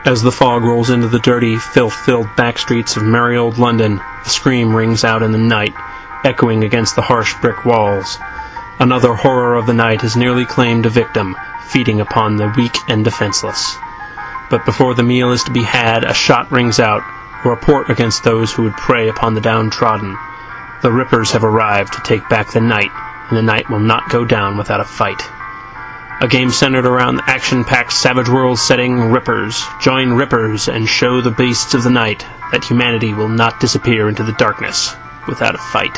As the fog rolls into the dirty, filth-filled back streets of merry old London, the scream rings out in the night, echoing against the harsh brick walls. Another horror of the night has nearly claimed a victim, feeding upon the weak and defenseless. But before the meal is to be had, a shot rings out, a report against those who would prey upon the downtrodden. The Rippers have arrived to take back the night, and the night will not go down without a fight. A game centered around the action-packed Savage World setting Rippers. Join Rippers and show the beasts of the night that humanity will not disappear into the darkness without a fight.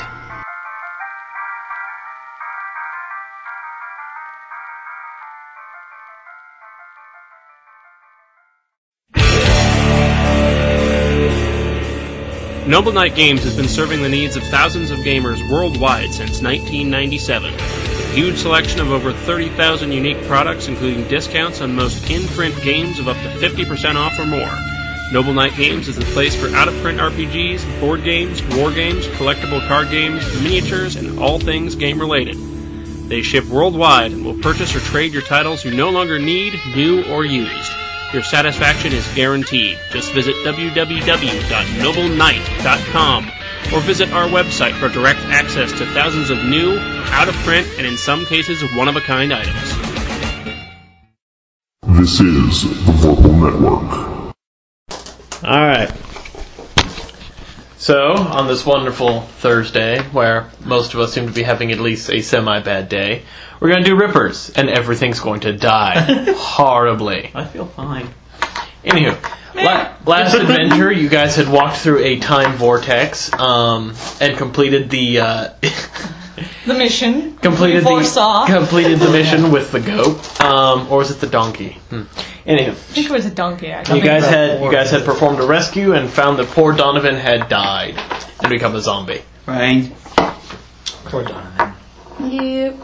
Noble Knight Games has been serving the needs of thousands of gamers worldwide since 1997. A huge selection of over 30,000 unique products, including discounts on most in-print games of up to 50% off or more. Noble Knight Games is the place for out-of-print RPGs, board games, war games, collectible card games, miniatures, and all things game-related. They ship worldwide and will purchase or trade your titles you no longer need, new, or used. Your satisfaction is guaranteed. Just visit www.nobleknight.com or visit our website for direct access to thousands of new, out-of-print, and in some cases, one-of-a-kind items. This is the Vorpal Network. Alright. So, on this wonderful Thursday, where most of us seem to be having at least a semi-bad day, we're going to do Rippers, and everything's going to die. Horribly. I feel fine. Anywho, last adventure, you guys had walked through a time vortex, and completed the, the mission. Completed the mission with the goat. Or was it the donkey? Anywho. I think it was a donkey, actually. You guys had performed a rescue and found that poor Donovan had died and become a zombie. Right. Poor Donovan. Yep.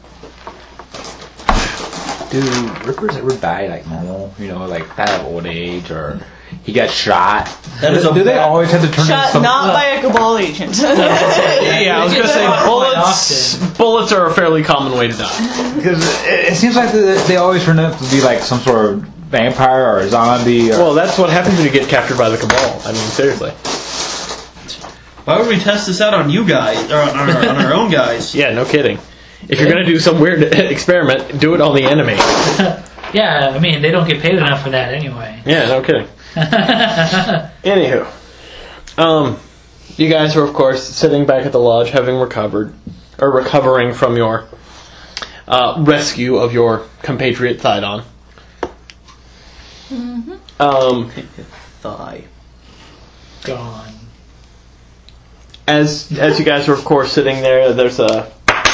Do Rippers ever die like normal? You know, like die of old age, or he got shot? Do they always have to turn Shot into something? not by a Cabal agent. Yeah, I was going to say bullets are a fairly common way to die. Because it seems like they always turn out to be like some sort of vampire or a zombie. Or... Well, that's what happens when you get captured by the Cabal. I mean, seriously. Why would we test this out on you guys, or on our own guys? Yeah, no kidding. If you're going to do some weird experiment, do it on the enemy. Yeah, I mean, they don't get paid enough for that anyway. Yeah, no kidding. Anywho. You guys are, of course, sitting back at the lodge, having recovering from your rescue of your compatriot Thydon. Thigh. Gone. As you guys are, of course, sitting there, there's a...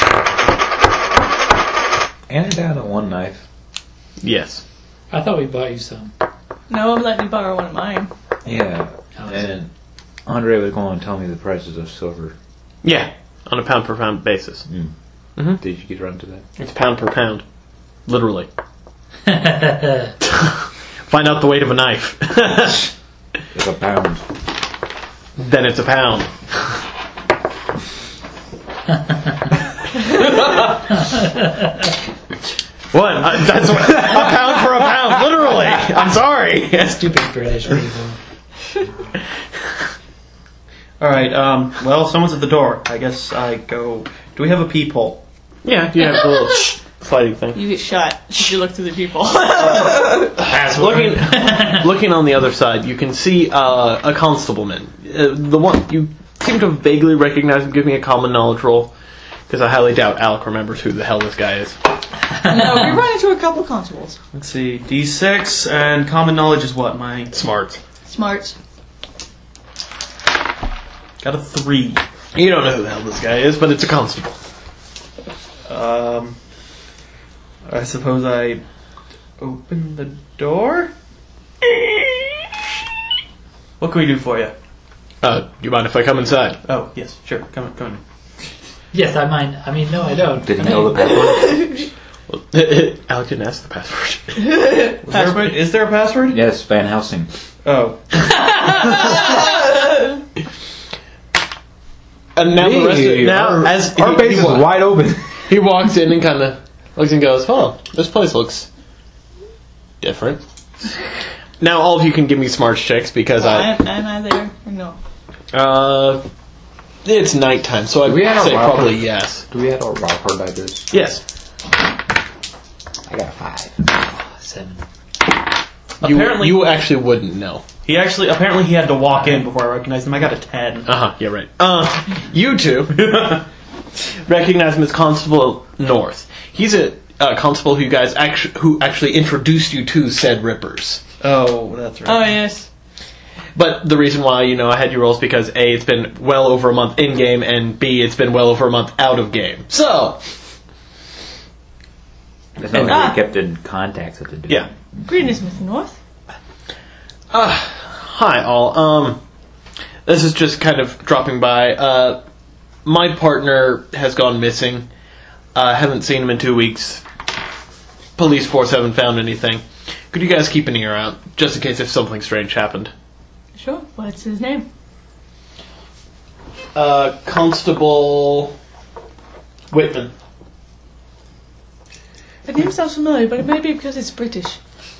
And they're down to one knife. Yes. I thought we bought you some. No, let me borrow one of mine. Yeah. And Andre was going to tell me the prices of silver. Yeah, on a pound-per-pound basis. Mm-hmm. Did you get around to that? It's pound per pound. Literally. Find out the weight of a knife. It's a pound. Then it's a pound. What? That's a pound for a pound, literally. I'm sorry. Stupid British people. Alright, well, someone's at the door. I guess I go... Do we have a peephole? Yeah, you have a little sliding thing. You get shot if you look through the people. Looking on the other side, you can see a constableman. The one you seem to vaguely recognize him. Give me a common knowledge roll, because I highly doubt Alec remembers who the hell this guy is. No, we run into a couple constables. Let's see, D6, and common knowledge is what, Mike? Smart. Smarts. Got a 3. You don't know who the hell this guy is, but it's a constable. I suppose I open the door? What can we do for you? Do you mind if I come inside? Oh, yes, sure. Come in. Yes, I mind. I mean, no, I don't. Did he know the password? Alec didn't ask the password. Password? Is there a password? Yes, Van Helsing. Oh. And now the rest of it, our base is wide open. He walks in and kind of looks and goes, "Oh, this place looks different." Now all of you can give me smarts checks because Am I there? Or no. it's nighttime, so I'd we have say a wild probably card? yes. Do we have a wild card like this? Yes. I got a 5. 7. Apparently, You actually wouldn't know. apparently he had to walk in before I recognized him. I got a 10. Yeah, right. You two recognize him as Constable North. He's a constable who actually introduced you to said Rippers. Oh, that's right. Oh, yes. But the reason why I had you roll is because A, it's been well over a month in game, and B, it's been well over a month out of game. So, That's not like we kept in contact with the dude. yeah. Greetings, Mr. North. Hi, all. This is just kind of dropping by. My partner has gone missing. Haven't seen him in 2 weeks. Police force haven't found anything. Could you guys keep an ear out, just in case if something strange happened? Sure. What's his name? Constable Whitman. The name sounds familiar, but it may be because it's British.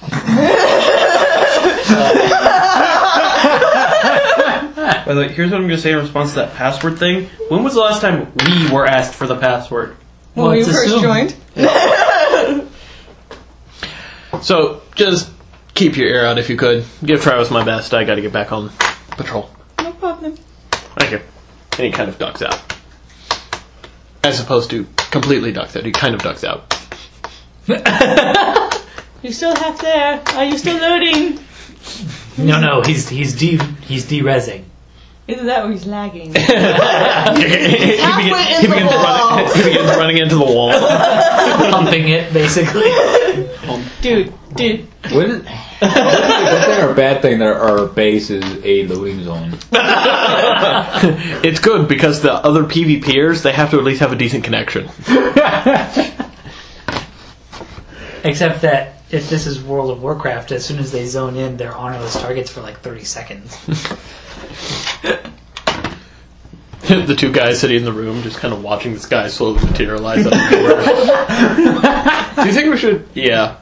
By the way, here's what I'm going to say in response to that password thing. When was the last time we were asked for the password? When we it's first assumed. joined. So, just keep your ear out if you could. Give Travis my best. I gotta get back on patrol. No problem. Thank you. And he kind of ducks out. As opposed to completely ducks out. He kind of ducks out. You're still half there. Are you still loading? No, he's de-rezzing. Either that or he's lagging. he begins running into the wall. Pumping it, basically. Dude. Wouldn't good thing or bad thing that our base is a loading zone? It's good because the other PvPers, they have to at least have a decent connection. Except that if this is World of Warcraft, as soon as they zone in, they're honorless targets for like 30 seconds. The two guys sitting in the room just kind of watching this guy slowly materialize out of nowhere. Do you think we should... Yeah.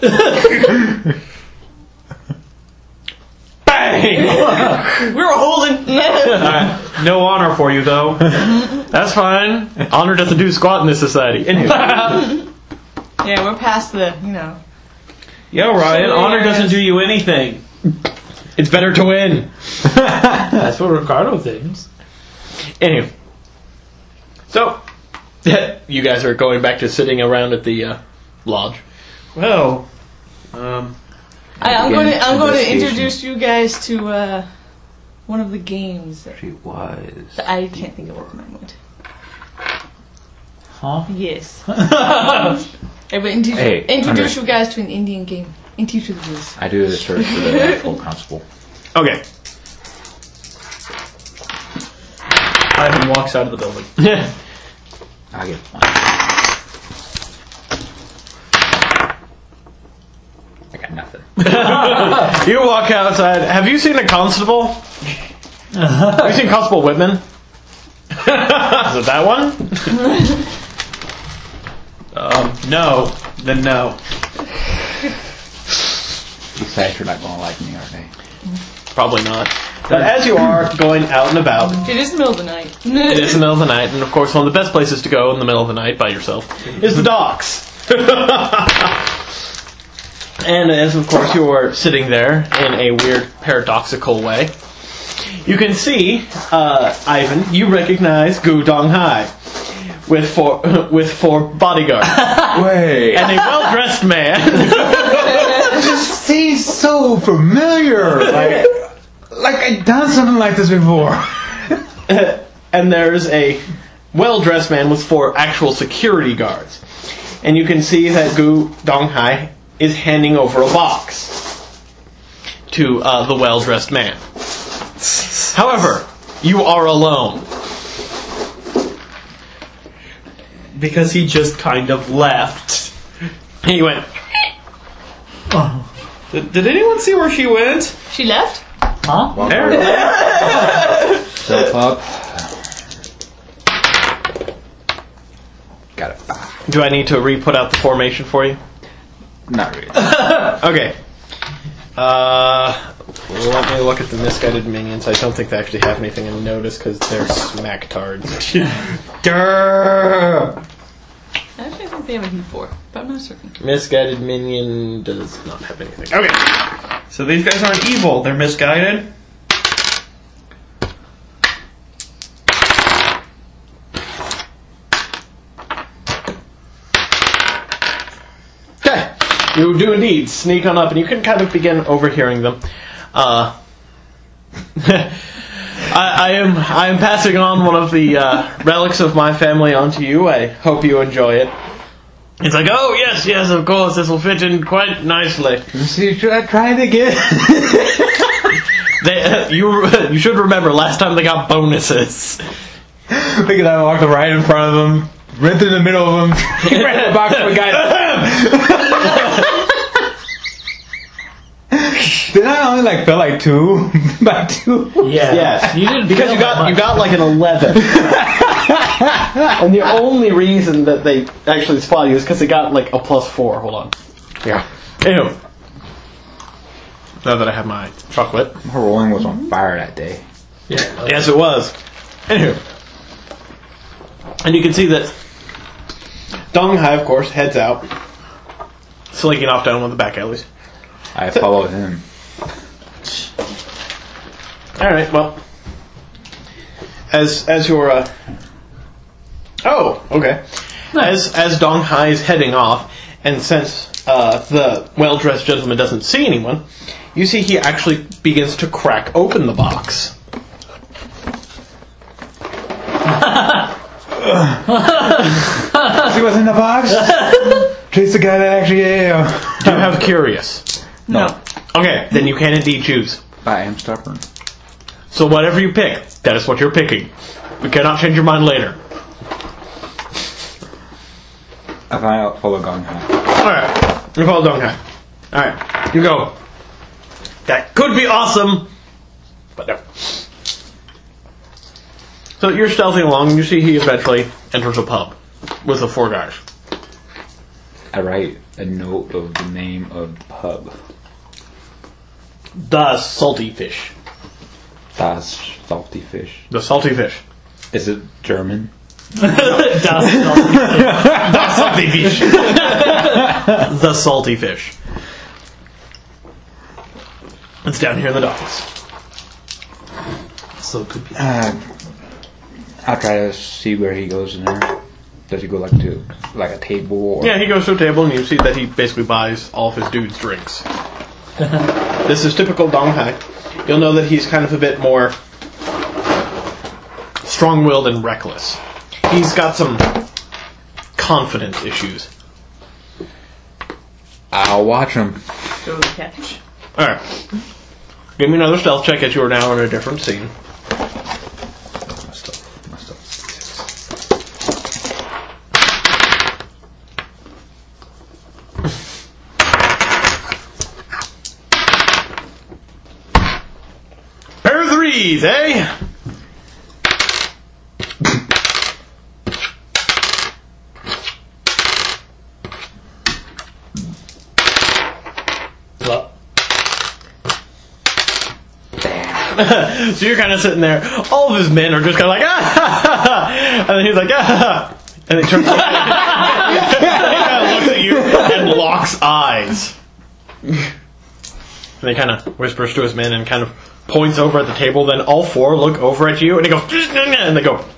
Bang! We were holding. No honor for you, though. That's fine. Honor doesn't do squat in this society. Anyway. Yeah, we're past the, Yo, Ryan, honor doesn't do you anything. It's better to win. That's what Ricardo thinks. Anyway. So, you guys are going back to sitting around at the lodge. Well, I'm going to investigation. introduce you guys to one of the games that She was. I can't think of it at the moment. Huh? Yes. I will Hey, introduce Andre. you guys to an Indian game. And teach you the rules. I do the search for the actual constable. Okay. Ivan walks out of the building. I get one. I got nothing. You walk outside. Have you seen a constable? Have you seen Constable Whitman? Is it that one? No. Then no. These guys are not going to like me, are they? Probably not. But as you are going out and about, It is the middle of the night. it is the middle of the night, and of course one of the best places to go in the middle of the night by yourself is the docks. And as of course you are sitting there in a weird paradoxical way, you can see, Ivan, you recognize Gu Dong Hai with four bodyguards Wait. and a well-dressed man. Seems so familiar. Like I've done something like this before. And there's a well-dressed man with 4 actual security guards. And you can see that Gu Dong Hai is handing over a box to the well-dressed man. However, you are alone. Because he just kind of left. He went, Did anyone see where she went? She left? Huh? Apparently. Self up. Got it. do I need to re-put out the formation for you? Not really. Okay. Let me look at the misguided minions. I don't think they actually have anything in notice because they're smacktards. Durr! Actually, I think they have a D4, but I'm not certain. Misguided minion does not have anything. Okay. So these guys aren't evil, they're misguided. Okay. You do indeed sneak on up, and you can kind of begin overhearing them. I am passing on one of the relics of my family onto you. I hope you enjoy it. It's like, oh yes, of course, this will fit in quite nicely. See, try it again. You should remember last time they got bonuses. Because I walked right in front of them, ran through the middle of them, ran the box of a guy. Did I only feel like 2 by 2? Yeah. Yes, You didn't because feel you that much. got like an 11. And the only reason that they actually spot you is because they got like a +4. Hold on. Yeah. Anyway. Now that I have my chocolate. My rolling was on fire that day. Yeah. Yes, it was. Anywho. And you can see that Dong Hai, of course, heads out, slinking off down one of the back alleys. I followed him. Alright, well. As your oh, okay. As Dong Hai is heading off, and since the well-dressed gentleman doesn't see anyone, you see he actually begins to crack open the box. See what's in the box? Trace the guy that actually am. Do you have curious? No. Okay, then you can indeed choose. I am stubborn. So whatever you pick, that is what you're picking. We cannot change your mind later. I find follow Gong Hai. Alright, you follow Dong Hai. Alright, you go. That could be awesome, but no. So you're stealthing along, and you see he eventually enters a pub with the 4 guys. I write a note of the name of the pub. The Salty Fish. Das Salty Fish. The Salty Fish. Is it German? The Salty Fish. The Salty Fish. It's down here in the docks. So it could be. I'll try to see where he goes in there. Does he go to a table? Or? Yeah, he goes to a table and you see that he basically buys all of his dudes drinks. This is typical Dong Hai. You'll know that he's kind of a bit more strong-willed and reckless. He's got some confidence issues. I'll watch him. Go to the catch. Alright. Give me another stealth check as you are now in a different scene. My stuff. Pair of 3s, eh? Well, So you're kind of sitting there. All of his men are just kind of like, ah! And then he's like, ah! And he turns around and he kind of looks at you and locks eyes. And he kind of whispers to his men and kind of points over at the table. Then all 4 look over at you and he goes, and they go,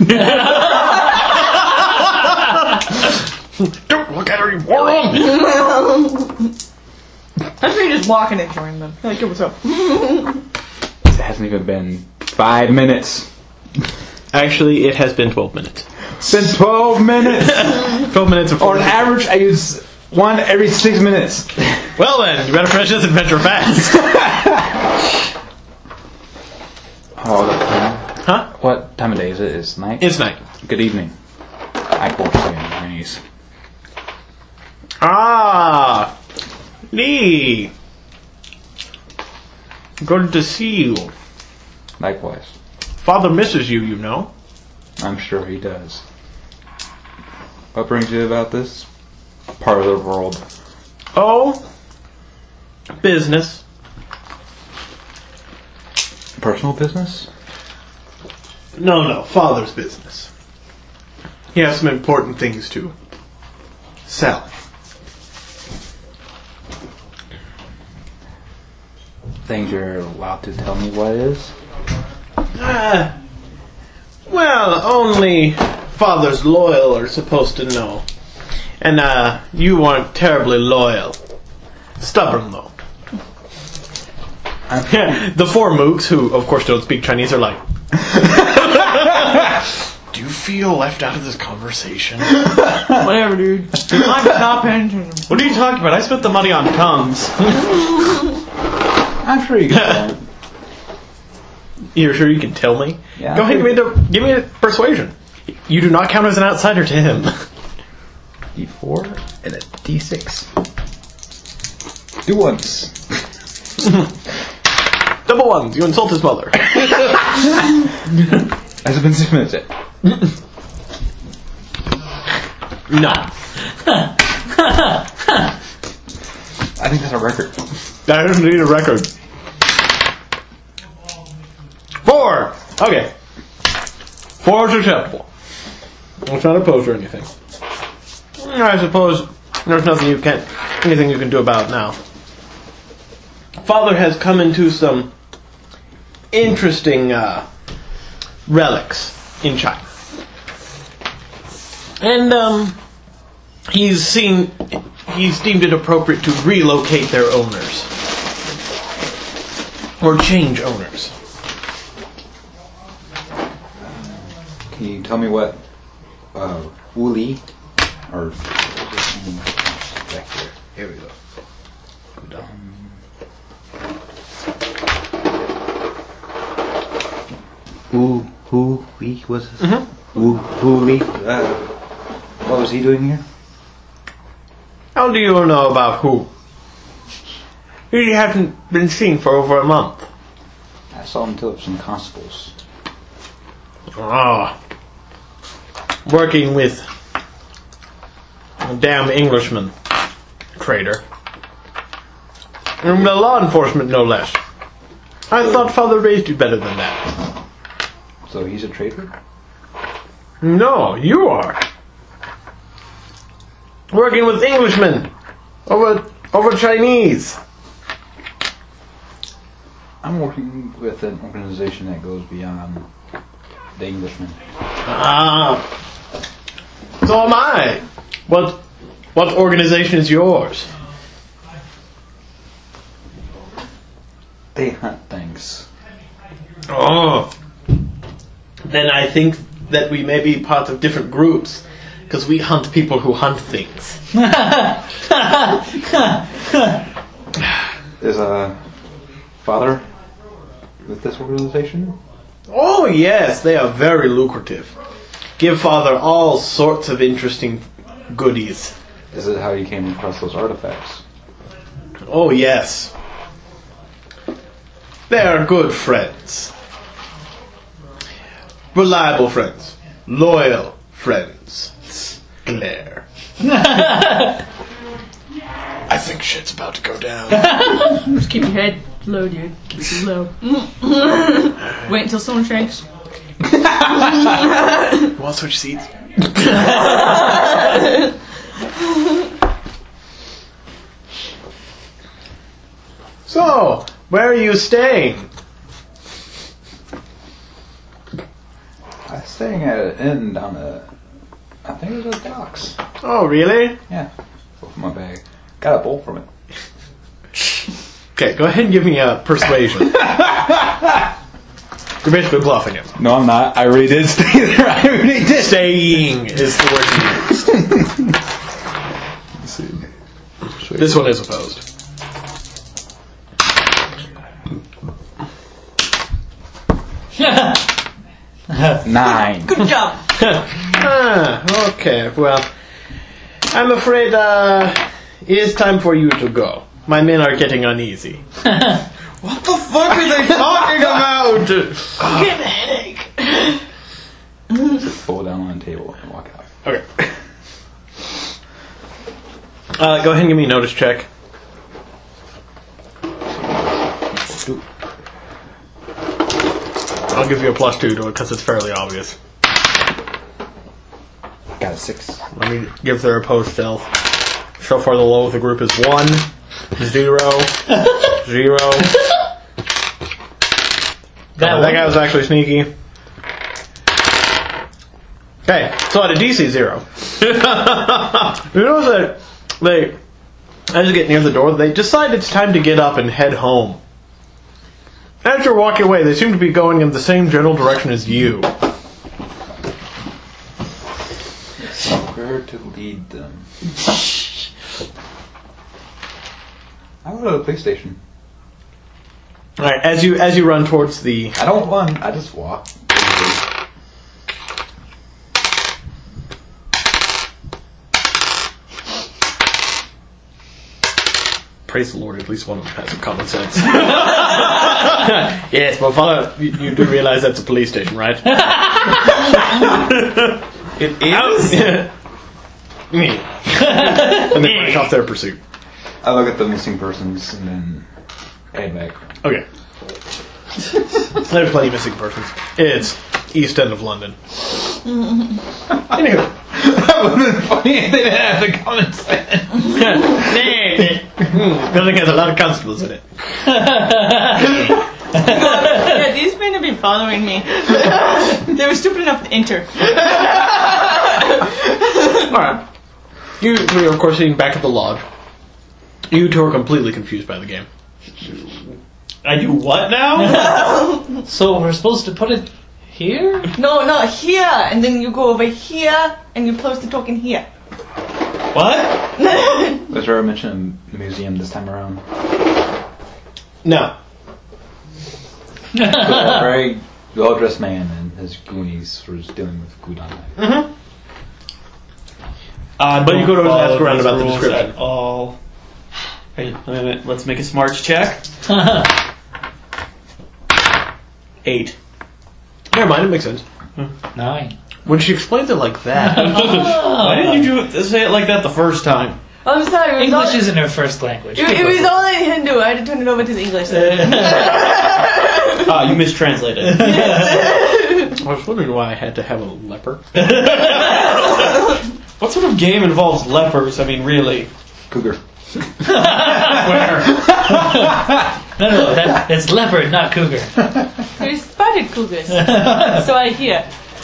don't look at her, you moron! I'm sure you just walking and join them. Like, what's up? It hasn't even been 5 minutes. Actually, it has been 12 minutes. It's been 12 minutes. 12 minutes of On average, I use one every 6 minutes. Well then, you better finish this adventure fast. Huh? What time of day is it? It's night? It's night. Good evening. I go to nice. Ah! Lee! Good to see you. Likewise. Father misses you, you know. I'm sure he does. What brings you about this part of the world? Oh? Business. Personal business? No, father's business. He has some important things to sell. Things you're allowed to tell me what it is? Well, only father's loyal are supposed to know. And, you weren't terribly loyal. Stubborn, though. The four mooks, who, of course, don't speak Chinese, are like... Do you feel left out of this conversation? Whatever, dude. I'm not paying attention. What are you talking about? I spent the money on tongues. I'm sure you can. You're sure you can tell me? Yeah. Go ahead, give me a persuasion. You do not count as an outsider to him. D4 and a D6. Do once. Double ones. You insult his mother. Has it been 6 minutes yet? No. I think that's a record. I don't need a record. 4! Okay. 4 is acceptable. It's not opposed or anything. I suppose there's anything you can do about it now. Father has come into some interesting relics in China. And he's deemed it appropriate to relocate their owners. Or change owners. Can you tell me what Wuli or back here? Here we go. Who he was? Who he? What was he doing here? How do you know about who? He hasn't been seen for over a month. I saw him till some constables. Working with a damn Englishman, traitor. And the law enforcement, no less. I thought Father raised you better than that. So he's a traitor? No, you are. Working with Englishmen over Chinese. I'm working with an organization that goes beyond the Englishmen. So am I. What organization is yours? They hunt things. Oh. Then I think that we may be part of different groups, because we hunt people who hunt things. Is a father with this organization? Oh yes, they are very lucrative. Give Father all sorts of interesting goodies. Is it how you came across those artifacts? Oh yes. They are good friends. Reliable friends. Loyal friends. Glare. I think shit's about to go down. Just keep your head low, dude. Keep it low. Wait until someone shakes. You want to switch seats? So, where are you staying? I'm staying at an inn down the... I think it was the docks. Oh, really? Yeah. Both of my bag. Got a bowl from it. Okay, go ahead and give me a persuasion. You're basically bluffing him. No, I'm not. I really did stay there. I really did. Staying is the word you used. Let's see. This one is opposed. Nine. Good job. Okay, well, I'm afraid it is time for you to go. My men are getting uneasy. What the fuck are they talking about? I'm getting a headache. Just pull down on the table and walk out. Okay. Go ahead and give me a notice check. I'll give you a +2 to it because it's fairly obvious. Got a 6. Let me give their opposed stealth. So far, the low of the group is 1, 0, 0. That guy was actually sneaky. Okay, so at a DC 0. You notice that as you get near the door, they decide it's time to get up and head home. As you're walking away, they seem to be going in the same general direction as you. Where to lead them? I will go to the police station. Alright, as you run towards the... I don't run, I just walk. Praise the Lord, at least one of them has some common sense. Yes, but follow, you do realize that's a police station, right? It is? Me. And they finish off their pursuit. I look at the missing persons and then head back. Okay. There's plenty of missing persons. It's East End of London. Anywho. That would have been funny if they didn't have the common sense. Building has a lot of constables in it. Yeah, these men have been following me. They were stupid enough to enter. Alright. You three are, of course, sitting back at the lodge. You two are completely confused by the game. I do what now? So we're supposed to put it here? No, not here. And then you go over here and you post the token here. What? Was there a mention of the museum this time around? No. A very well-dressed man and his goonies was dealing with Gudon. Mm-hmm. But you go to ask around about the description. At all. Hey, wait a minute. Let's make a smarts check. 8. Never mind, it makes sense. 9. When she explains it like that, Why didn't you say it like that the first time? I'm sorry. It was English all, isn't her first language. it was all in Hindu. I had to turn it over to the English. You mistranslated. I was wondering why I had to have a leper. What sort of game involves lepers? I mean, really? Cougar. Where? No, that's leopard, not cougar. There's spotted cougars. So I hear.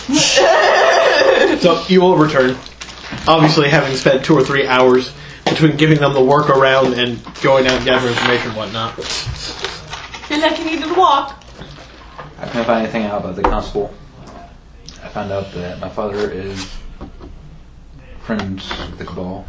So you will return, obviously having spent 2 or 3 hours between giving them the work around and going out and gathering information and whatnot. Feel like you needed a walk. I couldn't find anything out about the constable. I found out that my father is friends with the Cabal.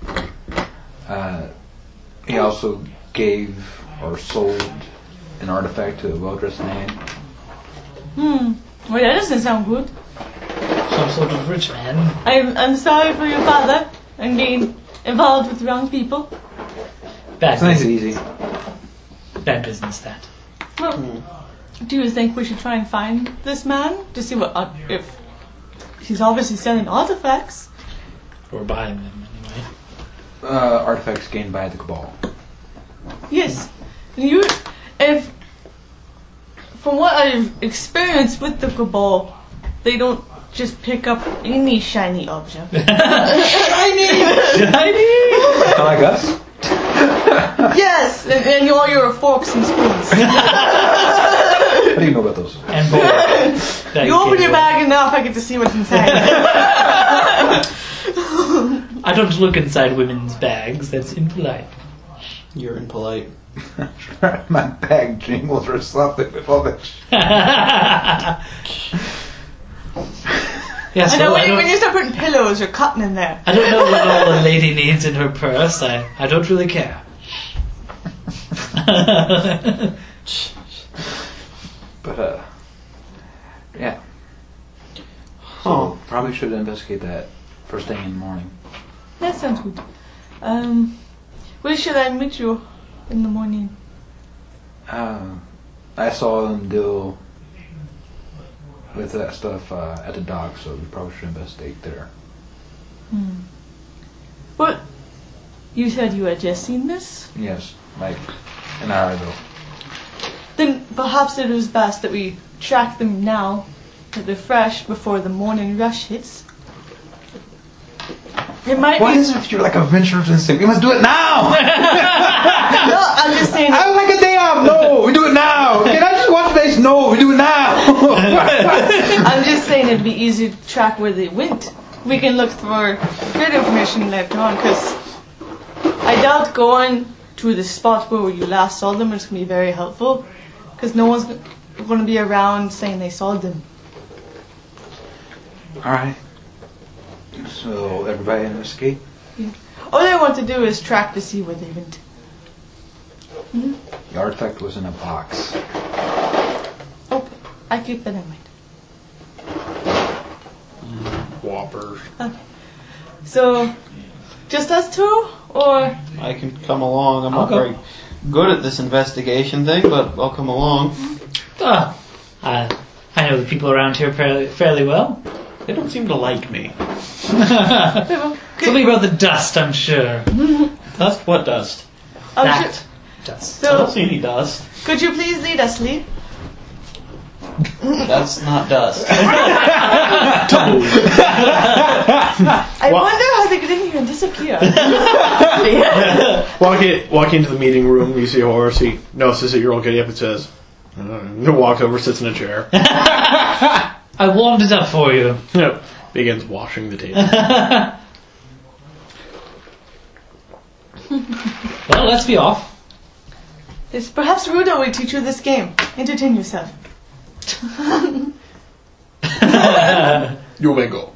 He also gave or sold an artifact to a well-dressed man. Well, that doesn't sound good. Some sort of rich man. I'm sorry for your father and being involved with the wrong people. Bad It's nice and business. easy. Bad business, that. Well, do you think we should try and find this man to see what if he's obviously selling artifacts? Or buying them, anyway. Artifacts gained by the Cabal. Yes. If from what I've experienced with the Cabal, they don't just pick up any shiny object. Shiny! Like us? Yes, and all your forks and spoons. How do you know about those? And boy, You open your bag enough, I get to see what's inside. I don't look inside women's bags. That's impolite. You're impolite. My bag jingles or something with all that shit. Yeah, I know so when you start putting pillows or cotton in there. I don't know what all a lady needs in her purse. I don't really care. But, yeah. So, probably should investigate that first thing in the morning. That sounds good. Where should I meet you in the morning? I saw them deal with that stuff at the dock, so we probably should investigate there. What? You said you had just seen this? Yes, like an hour ago. Then perhaps it is best that we track them now, that they're fresh before the morning rush hits. It might What be. is it if you're like a adventurous instinct? We must do it now! No, I'm just saying. I would like a day off! No! We do it now! Can I just watch base? No! We do it now! I'm just saying it'd be easier to track where they went. We can look for good information later on, because I doubt going to the spot where you last saw them is going to be very helpful, because no one's going to be around saying they saw them. Alright. So, everybody investigate? All I want to do is track to see where they went. The artifact was in a box. Okay, I keep that in mind. Whoppers. Okay. So, just us two, or I can come along. I'm not I'll go. very good at this investigation thing, but I'll come along. I know the people around here fairly well. They don't seem to like me. Something about the dust, I'm sure. Dust? What dust? That dust. I don't So, see any dust. could you please lead us, Lee? That's not dust. I wonder how they get in here and disappear. Walk into the meeting room, you see Horace, he notices that you're all getting up and says, walks over, sits in a chair. I warmed it up for you. Yep. Begins washing the table. Well, let's be off. Yes, perhaps Rudo will teach you this game. Entertain yourself. You may go.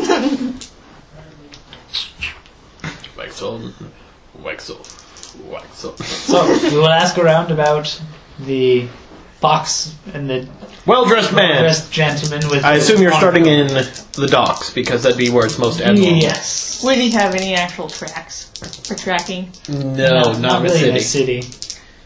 Wexel. So, we will ask around about the box and the Well-dressed man. dressed gentleman with... I the assume you're starting monocle. in the docks, because that'd be where it's most abnormal. Yes. Would he have any actual tracks for tracking? No, not really in the in city. a city.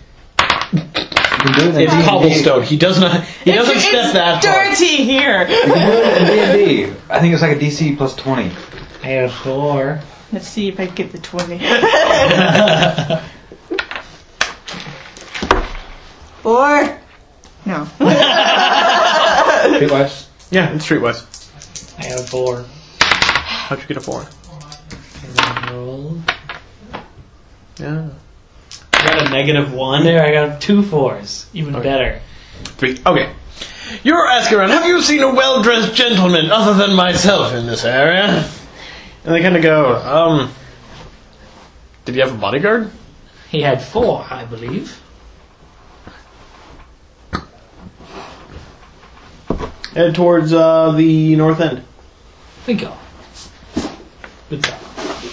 It's cobblestone. He doesn't step that far. Dirty here! You can do it in D&D. I think it's like a DC plus 20. I have 4. Let's see if I get the 20. 4? No. Streetwise. Yeah, it's streetwise. I have 4. How'd you get a 4? Roll. Yeah. I got a -1. There, I got 2 4s. Even better. 3. Okay. You're asking around, have you seen a well-dressed gentleman other than myself in this area? And they kind of go, did you have a bodyguard? He had 4, I believe. Head towards the north end. Bingo. Good job.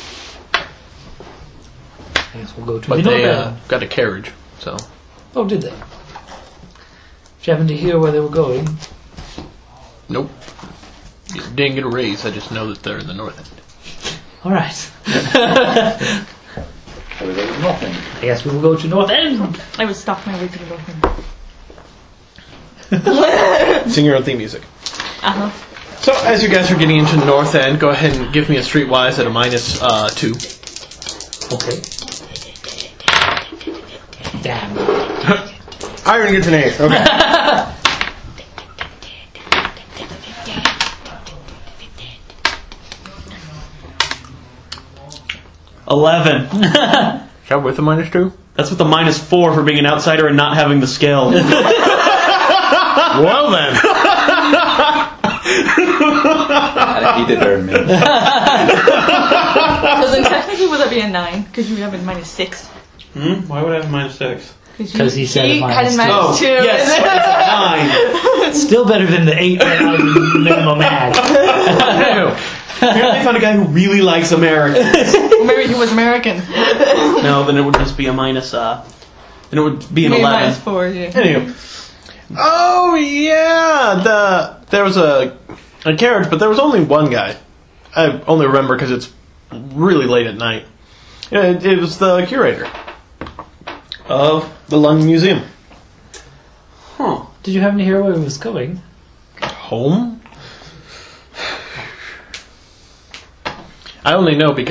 I guess we'll go to But the they north end. got a carriage, so. Oh, did they? Did you happen to hear where they were going? Nope. You didn't get a raise, I just know that they're in the north end. Alright. So we go to the north end. I guess we will go to north end. I would stop my way to the north end. Sing your own theme music. Uh-huh. So, as you guys are getting into the north end, go ahead and give me a streetwise at a -2. Okay. Damn. Iron gets an 8. Okay. $11. Is that with a -2? That's with a -4 for being an outsider and not having the skill. Well then. I think he did better than me. So then technically would that be a 9? Because you have a -6. Why would I have -6? Because he said a had a -2. -2. Yes, it's Still better than the 8 that I minimum had. Apparently I found a guy who really likes Americans. Or maybe he was American. No, then it would just be a then it would be an Maybe 11. -4, yeah. Anywho. Oh yeah, there was a carriage, but there was only one guy. I only remember because it's really late at night. It was the curator of the London Museum. Huh. Did you happen to hear where he was going? Home? I only know because